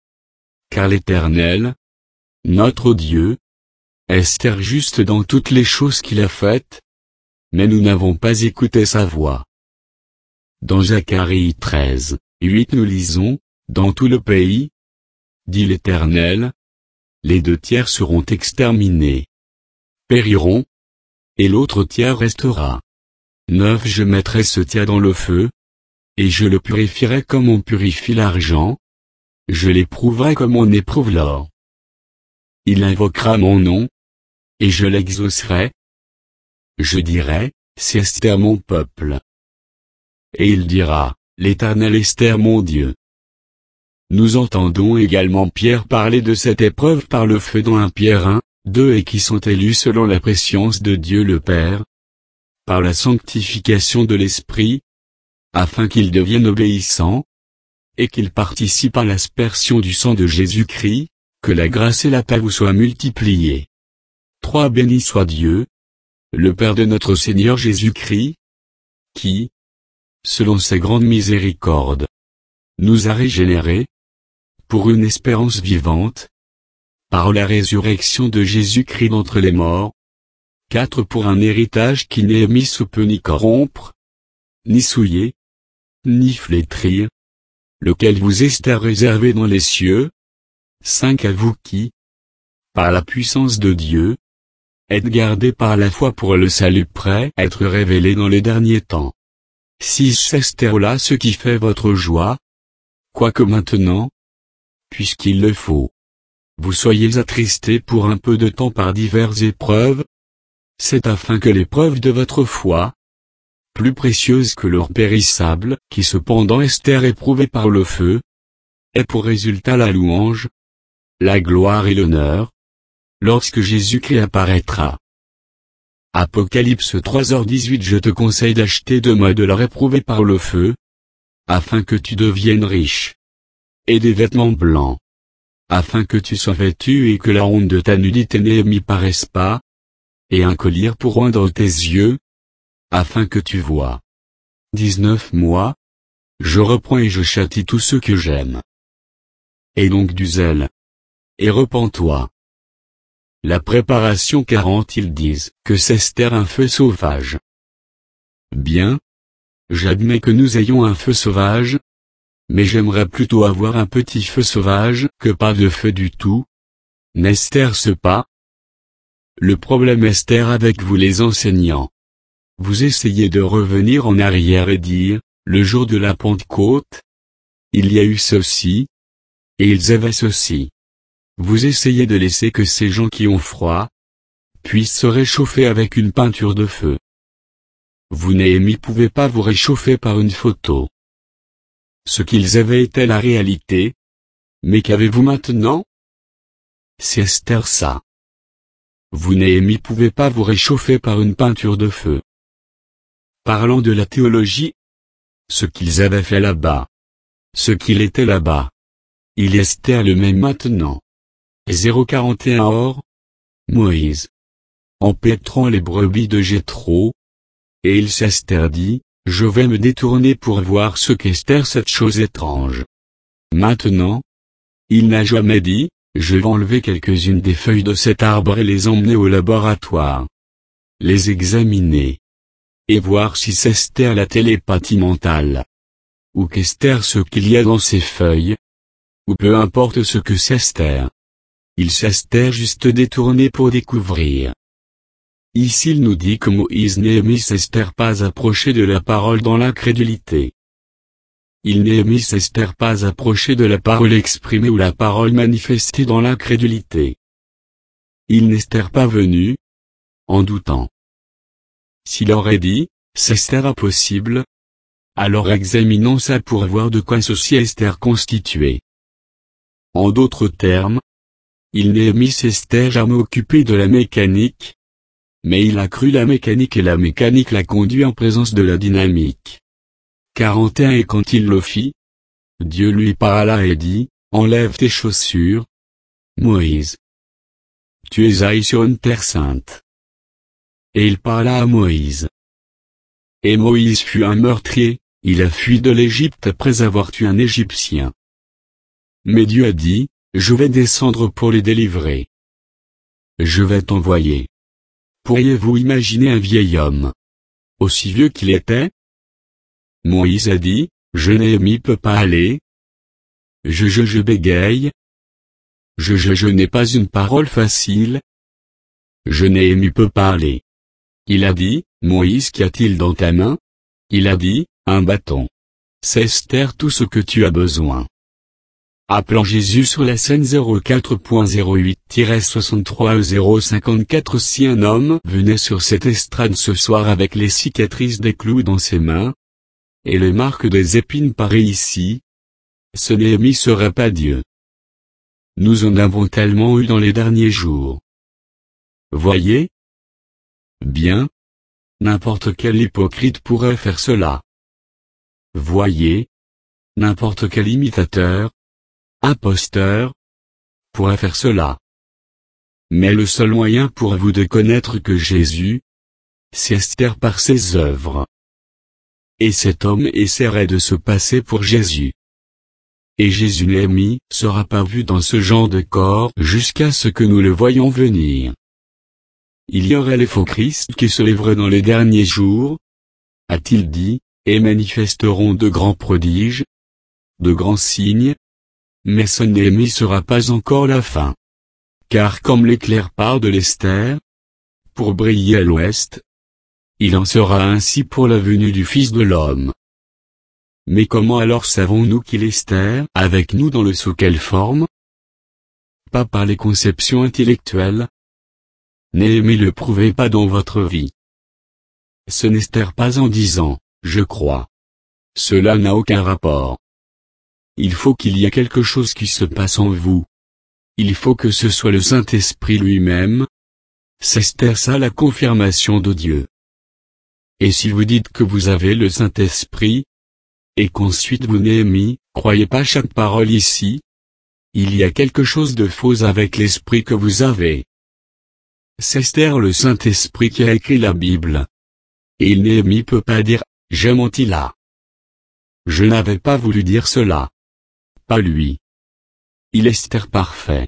Car l'Éternel, notre Dieu, est juste dans toutes les choses qu'il a faites, mais nous n'avons pas écouté sa voix. Dans Zacharie 13, 8 nous lisons, dans tout le pays, dit l'Éternel, les 2 tiers seront exterminés. Périront. Et l'autre tiers restera. 9 Je mettrai ce tiers dans le feu. Et je le purifierai comme on purifie l'argent. Je l'éprouverai comme on éprouve l'or. Il invoquera mon nom. Et je l'exaucerai. Je dirai, c'est Esther mon peuple. Et il dira, l'Éternel Esther mon Dieu. Nous entendons également Pierre parler de cette épreuve par le feu dans 1 Pierre 1, 2 et qui sont élus selon la préscience de Dieu le Père, par la sanctification de l'Esprit, afin qu'ils deviennent obéissants, et qu'ils participent à l'aspersion du sang de Jésus-Christ, que la grâce et la paix vous soient multipliées. 3 Béni soit Dieu, le Père de notre Seigneur Jésus-Christ, qui, selon sa grande miséricorde, nous a régénérés, pour une espérance vivante, par la résurrection de Jésus-Christ d'entre les morts. 4 Pour un héritage qui n'est mis sous peu ni corrompre, ni souiller, ni flétrir, lequel vous est réservé dans les cieux. 5 À vous qui, par la puissance de Dieu, êtes gardés par la foi pour le salut prêt à être révélé dans les derniers temps. 6 Esther là ce qui fait votre joie, quoique maintenant, puisqu'il le faut, vous soyez attristés pour un peu de temps par diverses épreuves, c'est afin que l'épreuve de votre foi, plus précieuse que l'or périssable, qui cependant est éprouvée par le feu, ait pour résultat la louange, la gloire et l'honneur, lorsque Jésus-Christ apparaîtra. Apocalypse 3h18 Je te conseille d'acheter de moi de l'or éprouvé par le feu, afin que tu deviennes riche, et des vêtements blancs, afin que tu sois vêtu et que la honte de ta nudité n'y paraisse pas, et un collier pour oindre tes yeux, afin que tu vois. 19 Moi, je reprends et je châtie tous ceux que j'aime. Et donc du zèle. Et repens-toi. La préparation 40 Ils disent que c'est un feu sauvage. Bien. J'admets que nous ayons un feu sauvage. Mais j'aimerais plutôt avoir un petit feu sauvage que pas de feu du tout. N'est-ce pas? Le problème est avec vous les enseignants. Vous essayez de revenir en arrière et dire, le jour de la Pentecôte, il y a eu ceci, et ils avaient ceci. Vous essayez de laisser que ces gens qui ont froid, puissent se réchauffer avec une peinture de feu. Vous Néhémie pouvez pas vous réchauffer par une photo. Ce qu'ils avaient était la réalité. Mais qu'avez-vous maintenant? C'est Esther ça. Vous Néhémie pouvez pas vous réchauffer par une peinture de feu. Parlant de la théologie, ce qu'ils avaient fait là-bas, ce qu'il était là-bas, il est Esther le même maintenant. 041 Or, Moïse, empêtrant les brebis de Jéthro, et il s'Esther dit, je vais me détourner pour voir ce qu'Esther cette chose étrange. Maintenant, il n'a jamais dit, je vais enlever quelques-unes des feuilles de cet arbre et les emmener au laboratoire. Les examiner. Et voir si c'est Esther la télépathie mentale. Ou qu'Esther ce qu'il y a dans ces feuilles. Ou peu importe ce que c'est Esther. Il s'est juste détourné pour découvrir. Ici il nous dit que Moïse Néhémie s'est pas approché de la parole dans l'incrédulité. Il Néhémie s'est pas approché de la parole exprimée ou la parole manifestée dans l'incrédulité. Il n'est pas venu, en doutant. S'il aurait dit, c'est impossible, alors examinons ça pour voir de quoi ceci est constitué. En d'autres termes, il Néhémie s'est jamais occupé de la mécanique, mais il a cru la mécanique et la mécanique l'a conduit en présence de la dynamique. 41 Et quand il le fit, Dieu lui parla et dit, enlève tes chaussures, Moïse. Tu es allé sur une terre sainte. Et il parla à Moïse. Et Moïse fut un meurtrier, il a fui de l'Égypte après avoir tué un Égyptien. Mais Dieu a dit, je vais descendre pour les délivrer. Je vais t'envoyer. Pourriez-vous imaginer un vieil homme, aussi vieux qu'il était? Moïse a dit, je Néhémie peux pas aller. Je bégaye. Je n'ai pas une parole facile. Néhémie peut parler. Il a dit, Moïse, qu'y a-t-il dans ta main? Il a dit, un bâton. C'est Esther tout ce que tu as besoin. Appelant Jésus sur la scène 04.08-63/054. Si un homme venait sur cette estrade ce soir avec les cicatrices des clous dans ses mains, et les marques des épines pareilles ici, ce Néhémie serait pas Dieu. Nous en avons tellement eu dans les derniers jours. Voyez? Bien. N'importe quel hypocrite pourrait faire cela. Voyez? N'importe quel imitateur, imposteur, pourrait faire cela. Mais le seul moyen pour vous de connaître que Jésus, c'est Esther par ses œuvres. Et cet homme essaierait de se passer pour Jésus. Et Jésus Néhémie sera pas vu dans ce genre de corps jusqu'à ce que nous le voyions venir. Il y aurait les faux Christ qui se lèveraient dans les derniers jours, a-t-il dit, et manifesteront de grands prodiges, de grands signes, mais ce Néhémie sera pas encore la fin. Car comme l'éclair part de l'Esther, pour briller à l'ouest, il en sera ainsi pour la venue du Fils de l'homme. Mais comment alors savons-nous qu'il est Esther avec nous dans le sceau quelle forme? Pas par les conceptions intellectuelles. Néhémie le prouvez pas dans votre vie. Ce n'est Esther pas en disant, je crois. Cela n'a aucun rapport. Il faut qu'il y ait quelque chose qui se passe en vous. Il faut que ce soit le Saint-Esprit lui-même. C'est Esther ça la confirmation de Dieu. Et si vous dites que vous avez le Saint-Esprit, et qu'ensuite vous Néhémie, croyez pas chaque parole ici, il y a quelque chose de faux avec l'esprit que vous avez. C'est Esther le Saint-Esprit qui a écrit la Bible. Et Néhémie peut pas dire, j'ai menti là. Je n'avais pas voulu dire cela. Pas lui. Il est Esther parfait.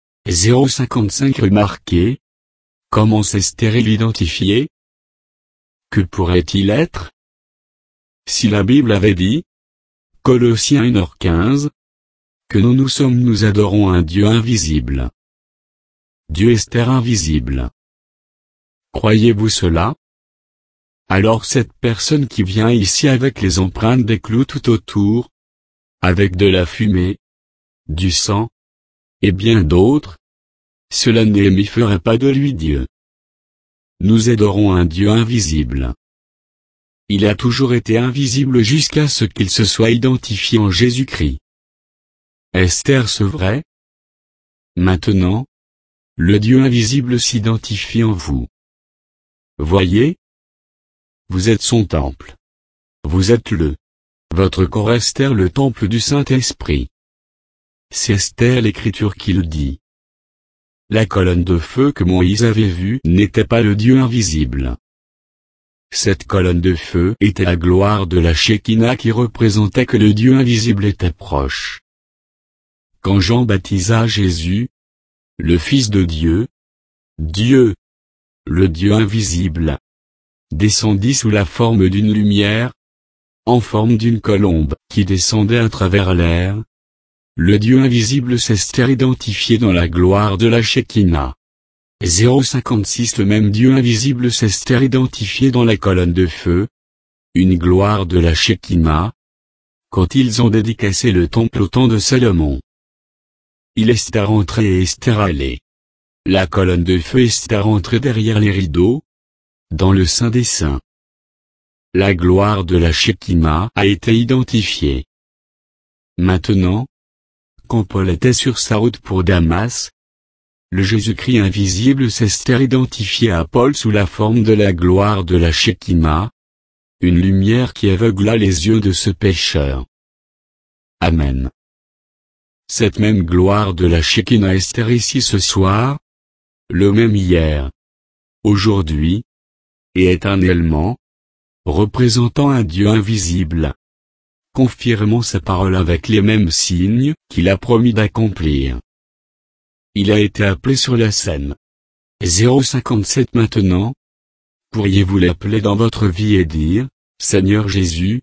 055 remarquez. Comment s'Esther l'identifier? Que pourrait-il être? Si la Bible avait dit, Colossiens 1h15, que nous adorons un Dieu invisible. Dieu Esther invisible. Croyez-vous cela? Alors cette personne qui vient ici avec les empreintes des clous tout autour, avec de la fumée, du sang, et bien d'autres, cela Néhémie ferait pas de lui Dieu. Nous adorons un Dieu invisible. Il a toujours été invisible jusqu'à ce qu'il se soit identifié en Jésus-Christ. Est-ce vrai? Maintenant, le Dieu invisible s'identifie en vous. Voyez? Vous êtes son temple. Vous êtes votre corps Esther le temple du Saint-Esprit. C'est Esther l'Écriture qui le dit. La colonne de feu que Moïse avait vue n'était pas le Dieu invisible. Cette colonne de feu était la gloire de la Shekinah qui représentait que le Dieu invisible était proche. Quand Jean baptisa Jésus, le Fils de Dieu, Dieu, le Dieu invisible, descendit sous la forme d'une lumière, en forme d'une colombe qui descendait à travers l'air. Le Dieu invisible s'est identifié dans la gloire de la Shekinah. 056 Le même Dieu invisible s'est identifié dans la colonne de feu, une gloire de la Shekinah, quand ils ont dédicacé le temple au temps de Salomon. Il est rentré et Esther allé. La colonne de feu est rentrée derrière les rideaux, dans le Saint des Saints. La gloire de la Shekinah a été identifiée. Maintenant, quand Paul était sur sa route pour Damas, le Jésus-Christ invisible s'est identifié à Paul sous la forme de la gloire de la Shekinah, une lumière qui aveugla les yeux de ce pécheur. Amen. Cette même gloire de la Shekinah est ici ce soir, le même hier, aujourd'hui, et éternellement, représentant un Dieu invisible, confirmant sa parole avec les mêmes signes qu'il a promis d'accomplir. Il a été appelé sur la scène. 057 Maintenant, pourriez-vous l'appeler dans votre vie et dire, Seigneur Jésus,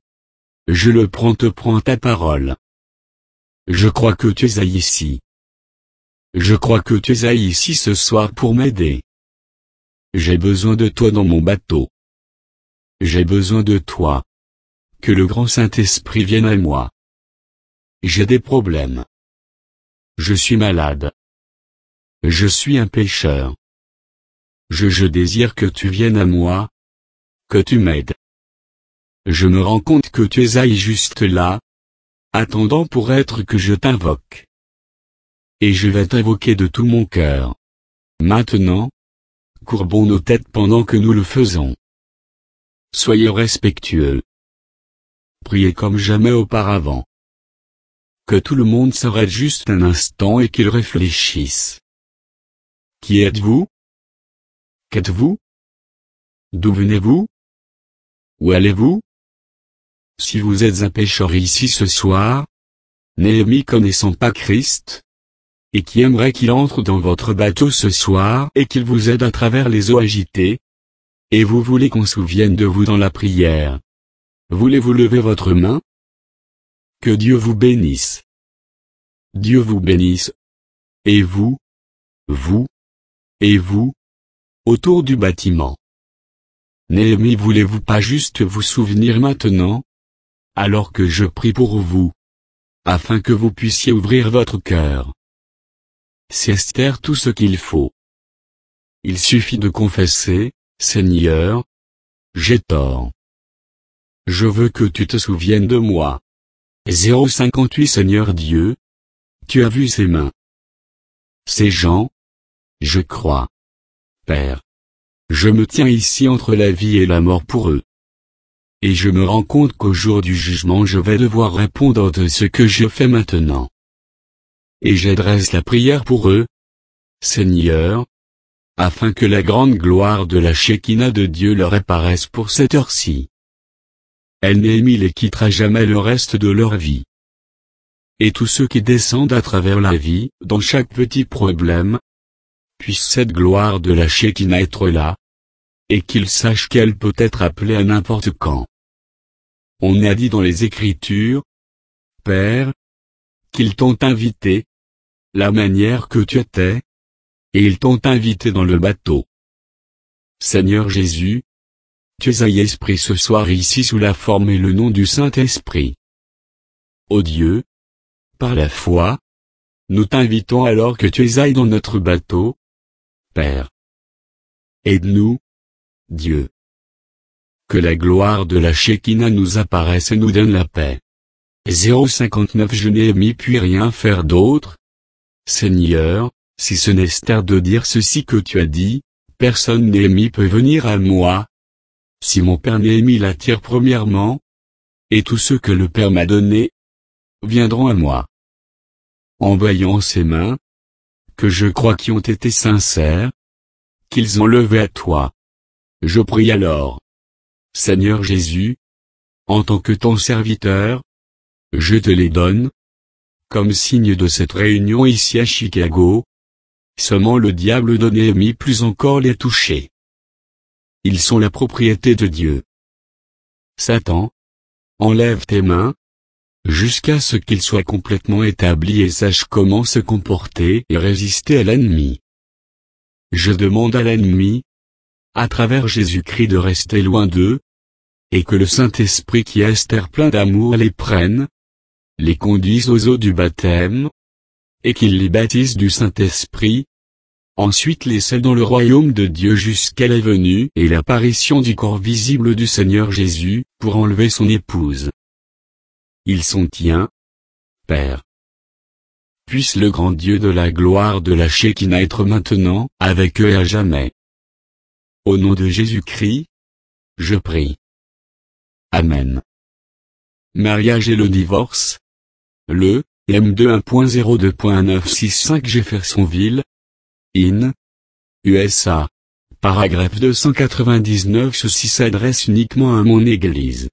te prends ta parole. Je crois que tu es ici. Je crois que tu es ici ce soir pour m'aider. J'ai besoin de toi dans mon bateau. J'ai besoin de toi. Que le grand Saint-Esprit vienne à moi. J'ai des problèmes. Je suis malade. Je suis un pécheur. Je désire que tu viennes à moi. Que tu m'aides. Je me rends compte que tu es juste là, attendant pour être que je t'invoque. Et je vais t'invoquer de tout mon cœur. Maintenant, courbons nos têtes pendant que nous le faisons. Soyez respectueux. Priez comme jamais auparavant. Que tout le monde s'arrête juste un instant et qu'il réfléchisse. Qui êtes-vous? Qu'êtes-vous? D'où venez-vous? Où allez-vous? Si vous êtes un pécheur ici ce soir, Néhémie connaissant pas Christ, et qui aimerait qu'il entre dans votre bateau ce soir et qu'il vous aide à travers les eaux agitées, et vous voulez qu'on se souvienne de vous dans la prière, voulez-vous lever votre main? Que Dieu vous bénisse. Dieu vous bénisse. Et vous, et vous, autour du bâtiment. Néhémie, voulez-vous pas juste vous souvenir maintenant, alors que je prie pour vous, afin que vous puissiez ouvrir votre cœur. C'est Esther tout ce qu'il faut. Il suffit de confesser, Seigneur, j'ai tort. Je veux que tu te souviennes de moi. 058 Seigneur Dieu, tu as vu ces mains. Ces gens, je crois. Père. Je me tiens ici entre la vie et la mort pour eux. Et je me rends compte qu'au jour du jugement je vais devoir répondre de ce que je fais maintenant. Et j'adresse la prière pour eux, Seigneur, afin que la grande gloire de la Shekinah de Dieu leur apparaisse pour cette heure-ci. Néhémie les quittera jamais le reste de leur vie. Et tous ceux qui descendent à travers la vie, dans chaque petit problème, puisse cette gloire de la Shekinah être là, et qu'ils sachent qu'elle peut être appelée à n'importe quand. On a dit dans les Écritures, Père, qu'ils t'ont invité, la manière que tu étais, et ils t'ont invité dans le bateau. Seigneur Jésus, tu es Esprit ce soir ici sous la forme et le nom du Saint-Esprit. Ô Dieu, par la foi, nous t'invitons alors que tu es dans notre bateau, Père. Aide-nous, Dieu. Que la gloire de la Shekinah nous apparaisse et nous donne la paix. 059 Je n'ai puis rien faire d'autre. Seigneur, si ce n'est Esther de dire ceci que tu as dit, personne Néhémie peut venir à moi. Si mon père Néhémie l'attire premièrement, et tous ceux que le Père m'a donnés, viendront à moi. En voyant ces mains, que je crois qui ont été sincères, qu'ils ont levé à toi. Je prie alors. Seigneur Jésus, en tant que ton serviteur, je te les donne, comme signe de cette réunion ici à Chicago. Seulement le diable de Néhémie plus encore les toucher. Ils sont la propriété de Dieu. Satan, enlève tes mains, jusqu'à ce qu'il soit complètement établi et sache comment se comporter et résister à l'ennemi. Je demande à l'ennemi, à travers Jésus-Christ de rester loin d'eux, et que le Saint-Esprit qui est Esther plein d'amour les prenne, les conduise aux eaux du baptême, et qu'il les baptise du Saint-Esprit, ensuite les scelle dans le royaume de Dieu jusqu'à la venue et l'apparition du corps visible du Seigneur Jésus, pour enlever son épouse. Ils sont tiens, Père. Puisse le grand Dieu de la gloire de la Shekinah être maintenant, avec eux et à jamais. Au nom de Jésus-Christ, je prie. Amen. Mariage et le divorce. Le M2 1.02.965 Jeffersonville, IN, USA. Paragraphe 299 Ceci s'adresse uniquement à mon Église.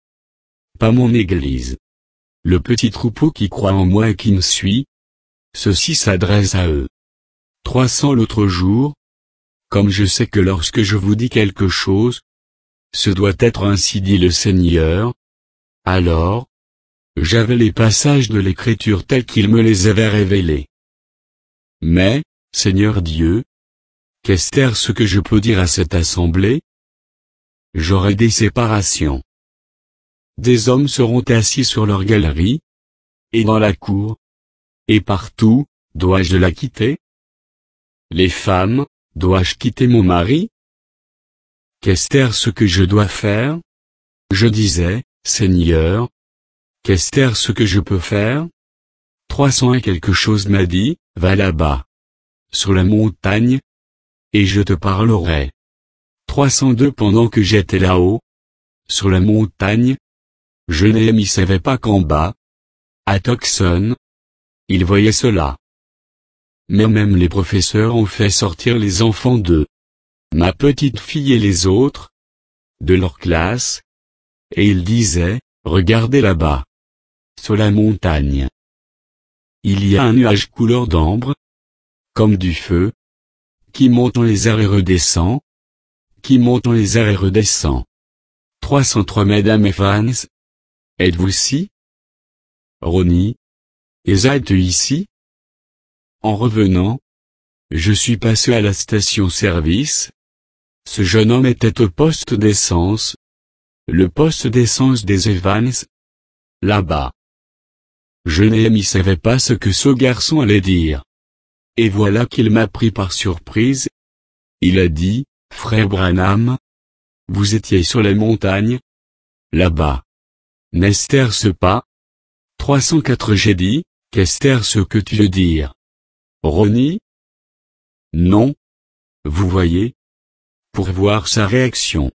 Pas mon Église. Le petit troupeau qui croit en moi et qui me suit. Ceci s'adresse à eux. 300 L'autre jour. Comme je sais que lorsque je vous dis quelque chose, ce doit être ainsi dit le Seigneur. Alors, j'avais les passages de l'Écriture tels qu'il me les avait révélés. Mais, Seigneur Dieu, qu'est-ce ce que je peux dire à cette assemblée? J'aurai des séparations. Des hommes seront assis sur leur galerie, et dans la cour, et partout, dois-je la quitter? Les femmes, dois-je quitter mon mari? Qu'est-ce ce que je dois faire? Je disais, Seigneur, qu'est-ce ce que je peux faire? 301 quelque chose m'a dit, va là-bas, sur la montagne, et je te parlerai. 302 pendant que j'étais là-haut, sur la montagne, je ne savais pas qu'en bas, à Tucson, il voyait cela. Mais même les professeurs ont fait sortir les enfants de ma petite fille et les autres, de leur classe, et ils disaient, regardez là-bas, sur la montagne. Il y a un nuage couleur d'ambre, comme du feu, qui monte dans les airs et redescend, qui monte dans les airs et redescend. 303 Madame Evans, êtes-vous-ci? Ronnie, êtes-tu ici? En revenant, je suis passé à la station-service. Ce jeune homme était au poste d'essence. Le poste d'essence des Evans. Là-bas. Je ne savais pas ce que ce garçon allait dire. Et voilà qu'il m'a pris par surprise. Il a dit, frère Branham, vous étiez sur la montagne? Là-bas. N'est-ce pas? 304 J'ai dit, qu'est-ce ce que tu veux dire? Ronnie? Non. Vous voyez? Pour voir sa réaction.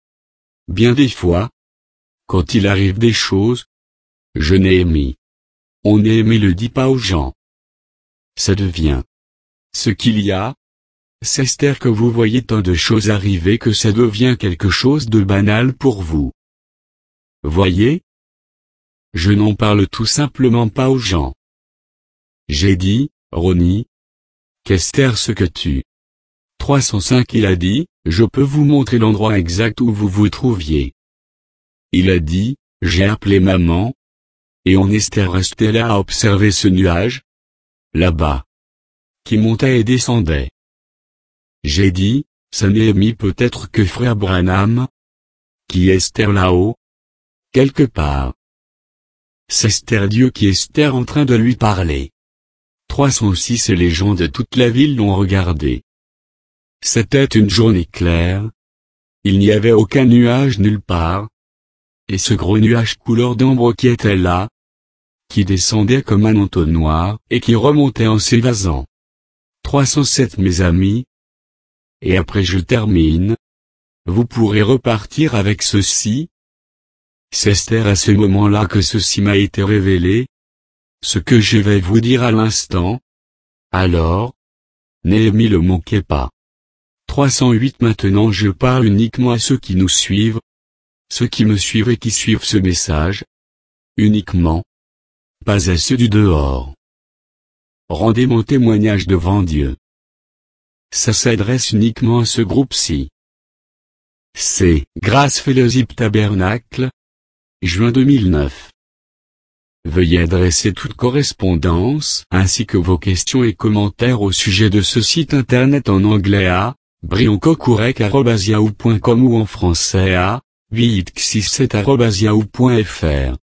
Bien des fois, quand il arrive des choses, je n'ai on le dit pas aux gens. Ça devient ce qu'il y a. C'est que vous voyez tant de choses arriver que ça devient quelque chose de banal pour vous. Voyez? Je n'en parle tout simplement pas aux gens. J'ai dit, Ronnie, qu'est-ce ce que tu... 305 Il a dit, je peux vous montrer l'endroit exact où vous vous trouviez. Il a dit, j'ai appelé maman, et on est resté là à observer ce nuage, là-bas, qui montait et descendait. J'ai dit, ça n'est peut-être que frère Branham, qui est là-haut, quelque part. C'est Dieu qui est en train de lui parler. 306 Et les gens de toute la ville l'ont regardé. C'était une journée claire. Il n'y avait aucun nuage nulle part. Et ce gros nuage couleur d'ambre qui était là, qui descendait comme un entonnoir et qui remontait en s'évasant. 307 Mes amis. Et après je termine. Vous pourrez repartir avec ceci. C'est à ce moment-là que ceci m'a été révélé. Ce que je vais vous dire à l'instant. Alors, ne le manquez pas. 308 Maintenant je parle uniquement à ceux qui nous suivent. Ceux qui me suivent et qui suivent ce message. Uniquement. Pas à ceux du dehors. Rendez mon témoignage devant Dieu. Ça s'adresse uniquement à ce groupe-ci. C'est Grace Fellowship Tabernacle. Juin 2009. Veuillez adresser toute correspondance ainsi que vos questions et commentaires au sujet de ce site internet en anglais à brioncocourec@yahoo.com ou en français à 867@yahoo.fr.